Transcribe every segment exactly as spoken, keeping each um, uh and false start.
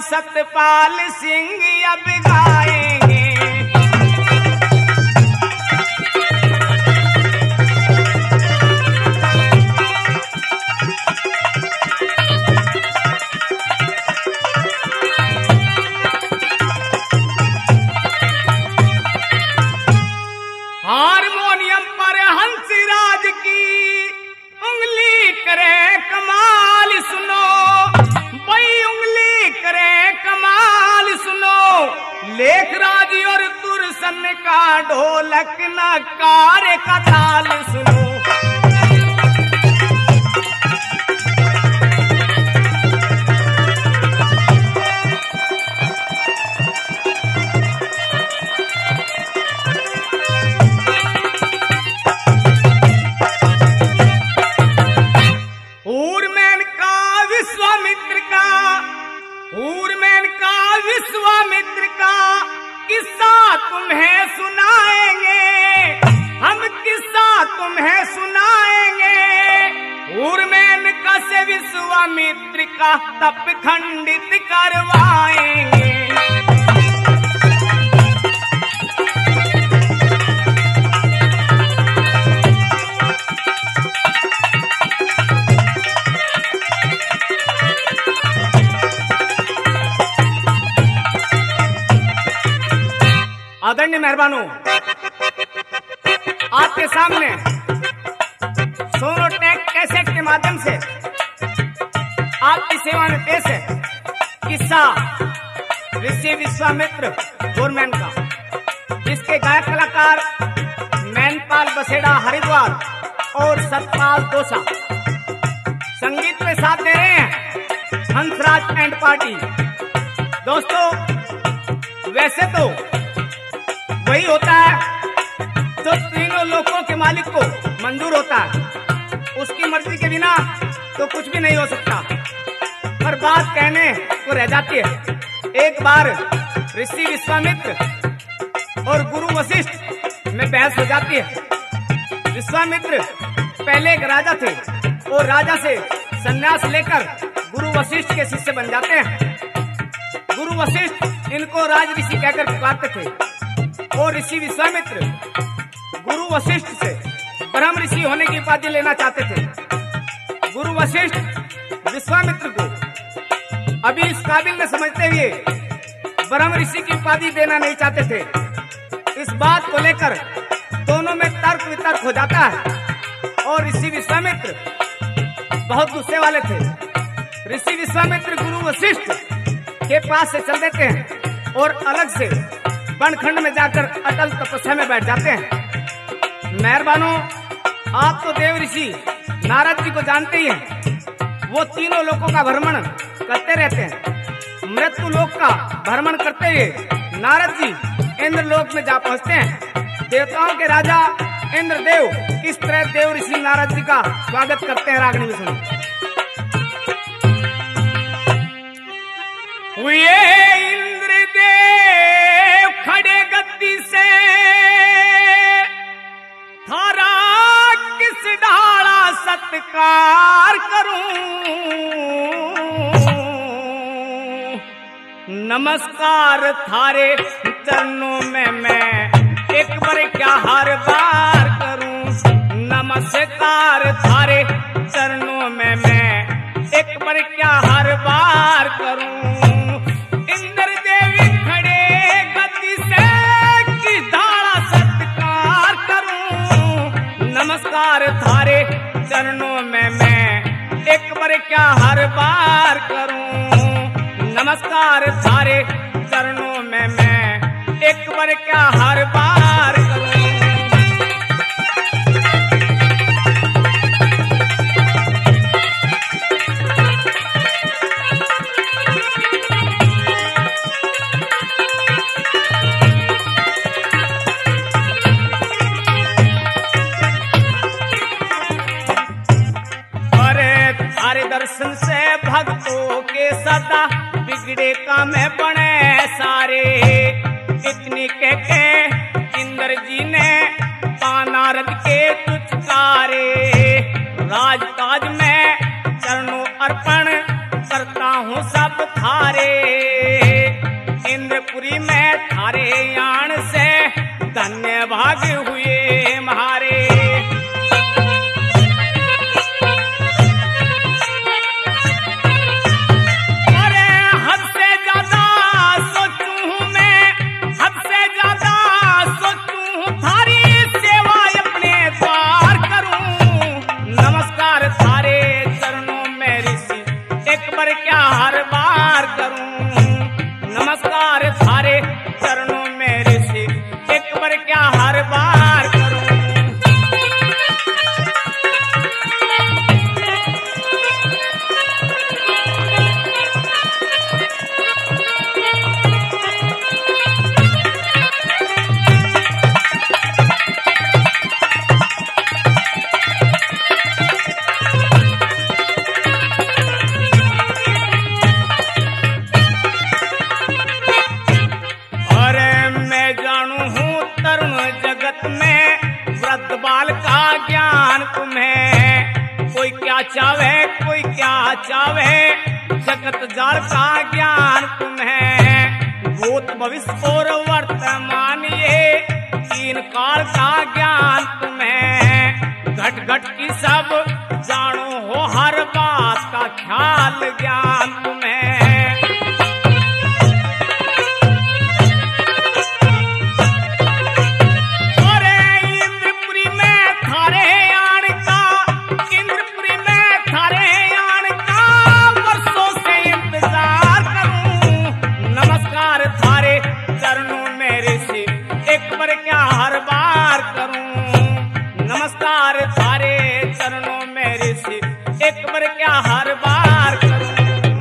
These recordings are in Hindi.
सतपाल सिंह अब गाएंगे। हारमोनियम पर हंसराज की उंगली करे कमाल सुनो, भाई उंगली करे कमाल सुनो। लेखराज और तुरसन का ढोलक नकार का ताल सुनो। विश्वामित्र का किस्सा तुम्हें सुनाएंगे, हम किस्सा तुम्हें सुनाएंगे। उर्मेनका से विश्वामित्र का तप खंडित करवाएंगे। आदरणीय मेहरबानों, आपके सामने सोनोटेक कैसेट के माध्यम से आपकी सेवा में पेश है किस्सा ऋषि विश्वामित्र गोरमैन का, जिसके गायक कलाकार मैनपाल बसेड़ा हरिद्वार और सतपाल दोसा। संगीत में साथ दे रहे हैं हंसराज एंड पार्टी। दोस्तों, वैसे तो वही होता है जो तीनों लोकों के मालिक को मंजूर होता है, उसकी मर्जी के बिना तो कुछ भी नहीं हो सकता, पर बात कहने को रह जाती है। एक बार ऋषि विश्वामित्र और गुरु वशिष्ठ में बहस हो जाती है। विश्वामित्र पहले एक राजा थे और राजा से संन्यास लेकर गुरु वशिष्ठ के शिष्य बन जाते हैं। गुरु वशिष्ठ इनको राज ऋषि कहकर पुकारते थे और ऋषि विश्वामित्र गुरु वशिष्ठ से ब्रह्म ऋषि होने की उपाधि लेना चाहते थे। गुरु वशिष्ठ विश्वामित्र को अभी इस काबिल न समझते हुए ब्रह्म ऋषि की उपाधि देना नहीं चाहते थे। इस बात को लेकर दोनों में तर्क वितर्क हो जाता है और ऋषि विश्वामित्र बहुत गुस्से वाले थे। ऋषि विश्वामित्र गुरु वशिष्ठ के पास से चल देते हैं और अलग से बनखंड में जाकर अटल तपस्या में बैठ जाते हैं। मेहरबानों, आप तो देव ऋषि नारद जी को जानते ही हैं। वो तीनों लोकों का भ्रमण करते रहते हैं। मृत्यु लोक का भ्रमण करते हुए नारद जी इंद्र लोक में जा पहुंचते हैं। देवताओं के राजा इंद्रदेव किस तरह देव ऋषि नारद जी का स्वागत करते हैं, रागनी में सुनो। ये इंद्रदेव खड़े गद्दी से, थारा किस ढाला सत्कार करूं। नमस्कार थारे चरणों में मैं एक बार क्या हर बार करूं। नमस्कार थारे चरणों में मैं एक बार क्या हर बार करूं। नमस्कार थारे चरणों में मैं एक बार क्या हर बार करूं। नमस्कार थारे चरणों में मैं एक बार क्या हर बार करूं। दर्शन से भक्तों के सदा बिगड़े काम बने सारे। इतनी के के इंद्र जी ने पानारद के तुचकारे। राजकाज में चरणों अर्पण करता हूँ सब थारे। थारे आण से धन्य भाग हुए म्हारे। अरे हद से ज्यादा सोचूं हूं मैं, हद से ज्यादा सोचूं हूं थारी सेवा अपने द्वार करूं। नमस्कार थारे चरणों में ऋषि एक बार क्या हर बार करूं। नमस्कार थारे चरणों में ऋषि एक बार क्या हर बार करूं। बाल का ज्ञान तुम्हें कोई क्या चावे कोई क्या चावे, जगत जाल का ज्ञान तुम्हें भूत भविष्य और वर्तमान ये तीन काल का ज्ञान तुम्हें। घट घट की सब जानो हो हर बात का ख्याल ज्ञान तुम्हें। नमस्कार थारे चरणों में ऋषि एक बार क्या हर बार करूं।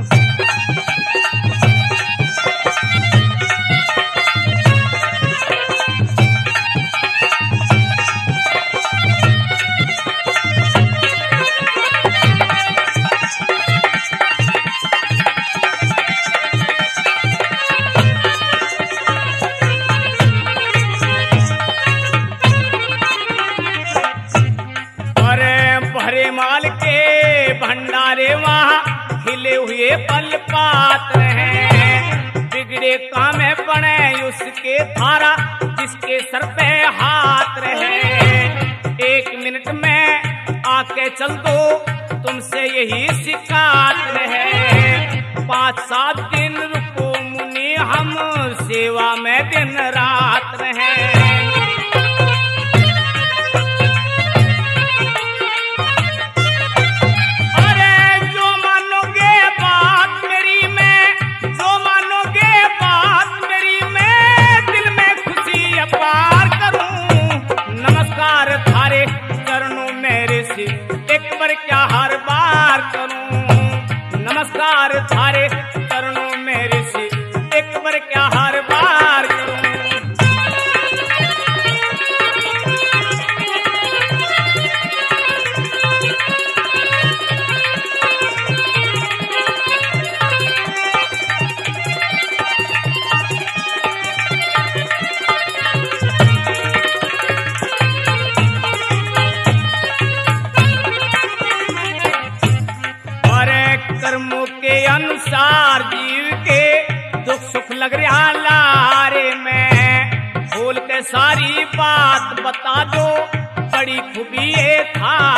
माल के भंडारे वहाँ खिले हुए पल पात्र हैं। बिगड़े काम पड़े उसके धारा जिसके सर पे हाथ रहे। एक मिनट में आके चल दो तुमसे यही शिकायत रहे। पाँच सात दिन रुको मुनि हम सेवा में दिन रात रहे। एक बार क्या हर बार करूं। नमस्कार थारे चरणों में ऋषि एक बार क्या हर बार करूं। कर्मों के अनुसार जीव के दुख सुख लग रहा लारे में। खोल के सारी बात बता दो बड़ी खूबी ये था